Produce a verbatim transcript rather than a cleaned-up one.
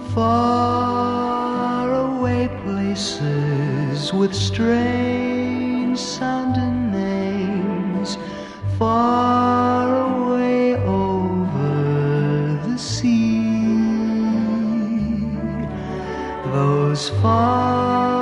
far away places with strange sounding names, far away over the sea. Those far